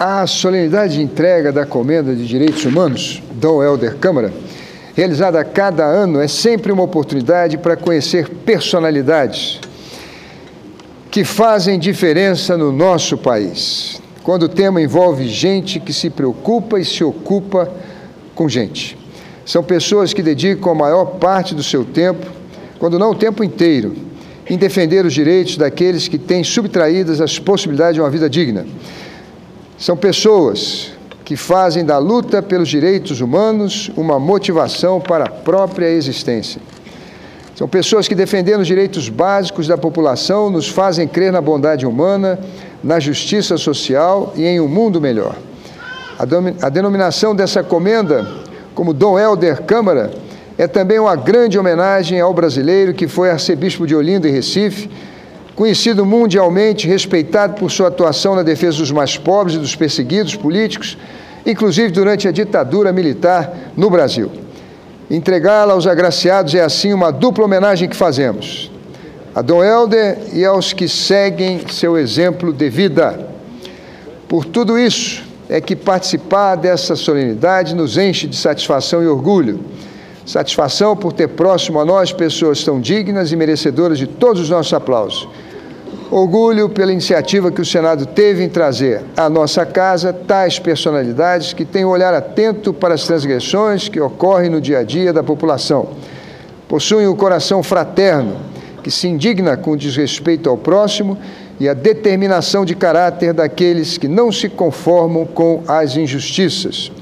A solenidade de entrega da Comenda de Direitos Humanos, Dom Helder Câmara, realizada a cada ano, é sempre uma oportunidade para conhecer personalidades que fazem diferença no nosso país, quando o tema envolve gente que se preocupa e se ocupa com gente. São pessoas que dedicam a maior parte do seu tempo, quando não o tempo inteiro, em defender os direitos daqueles que têm subtraídas as possibilidades de uma vida digna. São pessoas que fazem da luta pelos direitos humanos uma motivação para a própria existência. São pessoas que, defendendo os direitos básicos da população, nos fazem crer na bondade humana, na justiça social e em um mundo melhor. A denominação dessa comenda, como Dom Helder Câmara, é também uma grande homenagem ao brasileiro que foi arcebispo de Olinda e Recife, conhecido mundialmente, respeitado por sua atuação na defesa dos mais pobres e dos perseguidos políticos, inclusive durante a ditadura militar no Brasil. Entregá-la aos agraciados é, assim, uma dupla homenagem que fazemos, a Dom Helder e aos que seguem seu exemplo de vida. Por tudo isso é que participar dessa solenidade nos enche de satisfação e orgulho. Satisfação por ter próximo a nós pessoas tão dignas e merecedoras de todos os nossos aplausos. Orgulho pela iniciativa que o Senado teve em trazer à nossa casa tais personalidades que têm um olhar atento para as transgressões que ocorrem no dia a dia da população. Possuem um coração fraterno, que se indigna com o desrespeito ao próximo e a determinação de caráter daqueles que não se conformam com as injustiças.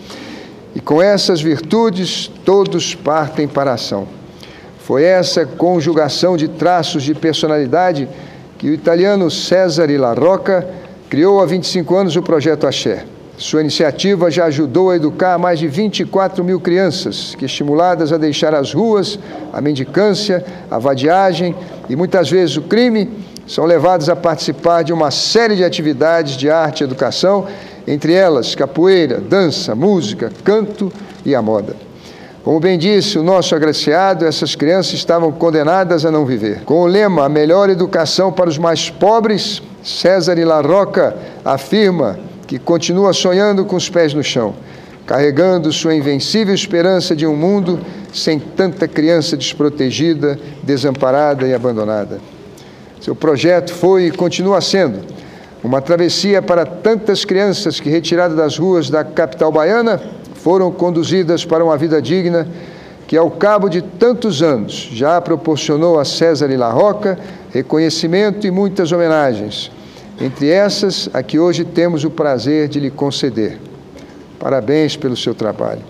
E com essas virtudes, todos partem para a ação. Foi essa conjugação de traços de personalidade que o italiano Cesare La Rocca criou há 25 anos o Projeto Axé. Sua iniciativa já ajudou a educar mais de 24 mil crianças, que, estimuladas a deixar as ruas, a mendicância, a vadiagem e muitas vezes o crime, são levadas a participar de uma série de atividades de arte e educação, entre elas capoeira, dança, música, canto e a moda. Como bem disse o nosso agraciado, essas crianças estavam condenadas a não viver. Com o lema "A melhor educação para os mais pobres", Cesare La Rocca afirma que continua sonhando com os pés no chão, carregando sua invencível esperança de um mundo sem tanta criança desprotegida, desamparada e abandonada. Seu projeto foi e continua sendo uma travessia para tantas crianças que, retiradas das ruas da capital baiana, foram conduzidas para uma vida digna que, ao cabo de tantos anos, já proporcionou a Cesare La Rocca reconhecimento e muitas homenagens, entre essas a que hoje temos o prazer de lhe conceder. Parabéns pelo seu trabalho.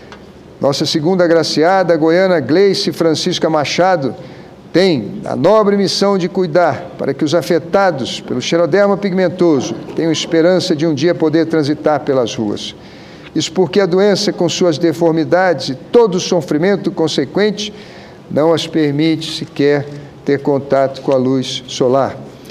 Nossa segunda agraciada, a goiana Gleice Francisca Machado, tem a nobre missão de cuidar para que os afetados pelo xeroderma pigmentoso tenham esperança de um dia poder transitar pelas ruas. Isso porque a doença, com suas deformidades e todo o sofrimento consequente, não as permite sequer ter contato com a luz solar.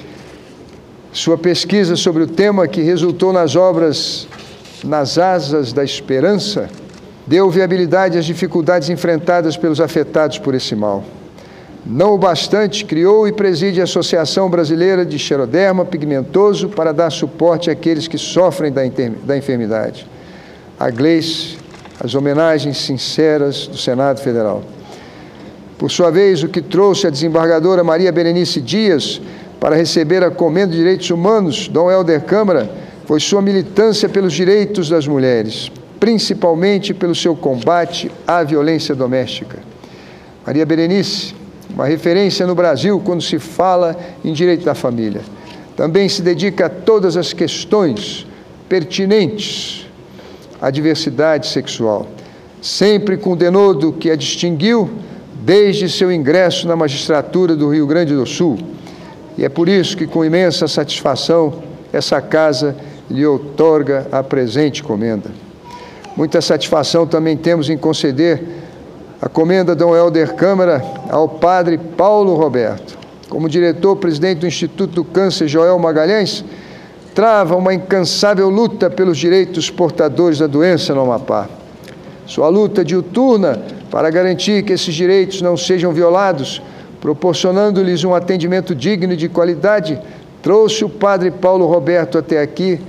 Sua pesquisa sobre o tema, que resultou nas obras Nas Asas da Esperança, deu viabilidade às dificuldades enfrentadas pelos afetados por esse mal. Não o bastante, criou e preside a Associação Brasileira de Xeroderma Pigmentoso para dar suporte àqueles que sofrem da enfermidade. A Gleice, as homenagens sinceras do Senado Federal. Por sua vez, o que trouxe a desembargadora Maria Berenice Dias para receber a Comenda de Direitos Humanos, Dom Helder Câmara, foi sua militância pelos direitos das mulheres, principalmente pelo seu combate à violência doméstica. Maria Berenice, uma referência no Brasil quando se fala em direito da família. Também se dedica a todas as questões pertinentes à diversidade sexual, sempre com o denodo que a distinguiu desde seu ingresso na magistratura do Rio Grande do Sul. E é por isso que, com imensa satisfação, essa casa lhe outorga a presente comenda. Muita satisfação também temos em conceder a comenda Dom Helder Câmara ao padre Paulo Roberto. Como diretor-presidente do Instituto do Câncer Joel Magalhães, trava uma incansável luta pelos direitos portadores da doença no Amapá. Sua luta diuturna para garantir que esses direitos não sejam violados, proporcionando-lhes um atendimento digno e de qualidade, trouxe o padre Paulo Roberto até aqui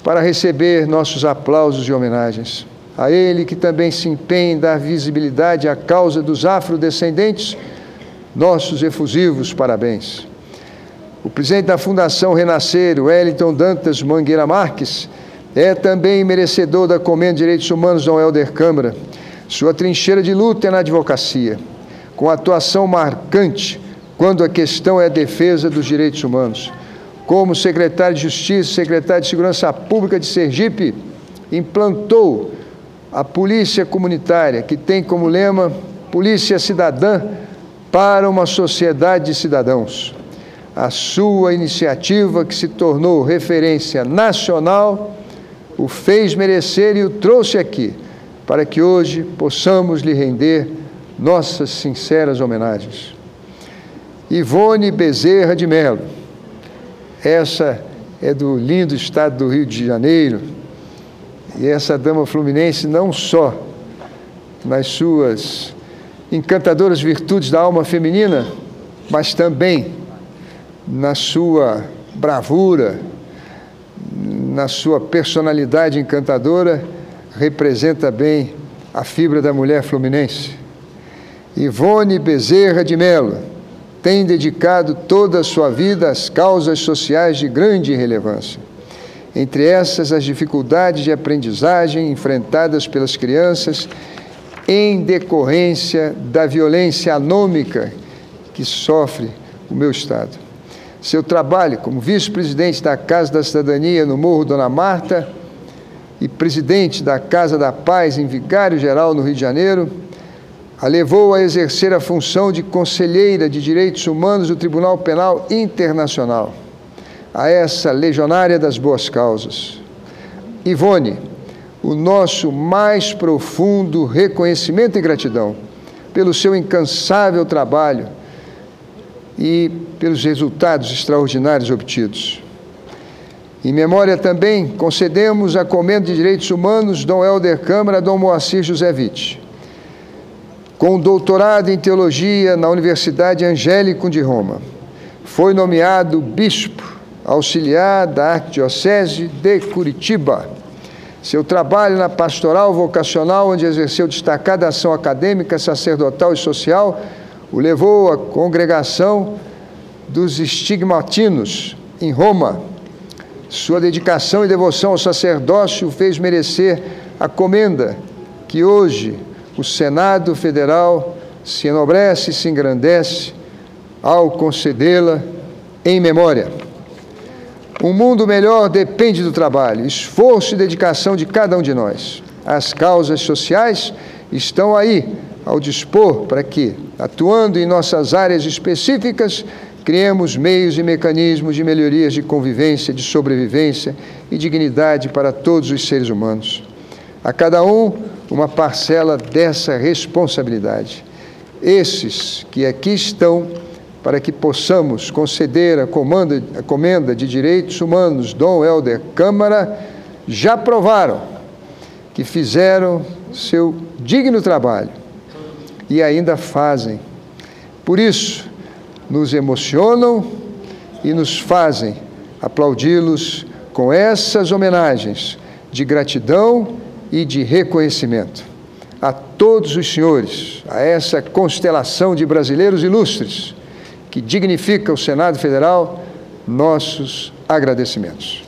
para receber nossos aplausos e homenagens. A ele, que também se empenha em dar visibilidade à causa dos afrodescendentes, nossos efusivos parabéns. O presidente da Fundação Renascer, Wellington Dantas Mangueira Marques, é também merecedor da Comenda de Direitos Humanos Dom Helder Câmara. Sua trincheira de luta é na advocacia, com atuação marcante quando a questão é a defesa dos direitos humanos. Como secretário de Justiça, secretário de Segurança Pública de Sergipe, implantou a Polícia Comunitária, que tem como lema Polícia Cidadã para uma sociedade de cidadãos. A sua iniciativa, que se tornou referência nacional, o fez merecer e o trouxe aqui, para que hoje possamos lhe render nossas sinceras homenagens. Ivone Bezerra de Mello, essa é do lindo estado do Rio de Janeiro, e essa dama fluminense não só nas suas encantadoras virtudes da alma feminina, mas também na sua bravura, na sua personalidade encantadora, representa bem a fibra da mulher fluminense. Ivone Bezerra de Mello tem dedicado toda a sua vida às causas sociais de grande relevância. Entre essas, as dificuldades de aprendizagem enfrentadas pelas crianças em decorrência da violência anômica que sofre o meu Estado. Seu trabalho como vice-presidente da Casa da Cidadania no Morro Dona Marta e presidente da Casa da Paz em Vigário-Geral, no Rio de Janeiro, a levou a exercer a função de conselheira de Direitos Humanos do Tribunal Penal Internacional, a essa legionária das boas causas. Ivone, o nosso mais profundo reconhecimento e gratidão pelo seu incansável trabalho e pelos resultados extraordinários obtidos. Em memória também, concedemos a Comenda de Direitos Humanos Dom Helder Câmara a Dom Moacir José Witt, com doutorado em Teologia na Universidade Angélico de Roma. Foi nomeado bispo auxiliar da Arquidiocese de Curitiba. Seu trabalho na pastoral vocacional, onde exerceu destacada ação acadêmica, sacerdotal e social, o levou à congregação dos estigmatinos, em Roma. Sua dedicação e devoção ao sacerdócio fez merecer a comenda que hoje o Senado Federal se enobrece e se engrandece ao concedê-la em memória. Um mundo melhor depende do trabalho, esforço e dedicação de cada um de nós. As causas sociais estão aí, ao dispor, para que, atuando em nossas áreas específicas, criemos meios e mecanismos de melhorias de convivência, de sobrevivência e dignidade para todos os seres humanos. A cada um, uma parcela dessa responsabilidade. Esses que aqui estão, para que possamos conceder a Comenda de Direitos Humanos Dom Helder Câmara, já provaram que fizeram seu digno trabalho e ainda fazem. Por isso, nos emocionam e nos fazem aplaudi-los com essas homenagens de gratidão e de reconhecimento. A todos os senhores, a essa constelação de brasileiros ilustres que dignifica o Senado Federal, nossos agradecimentos.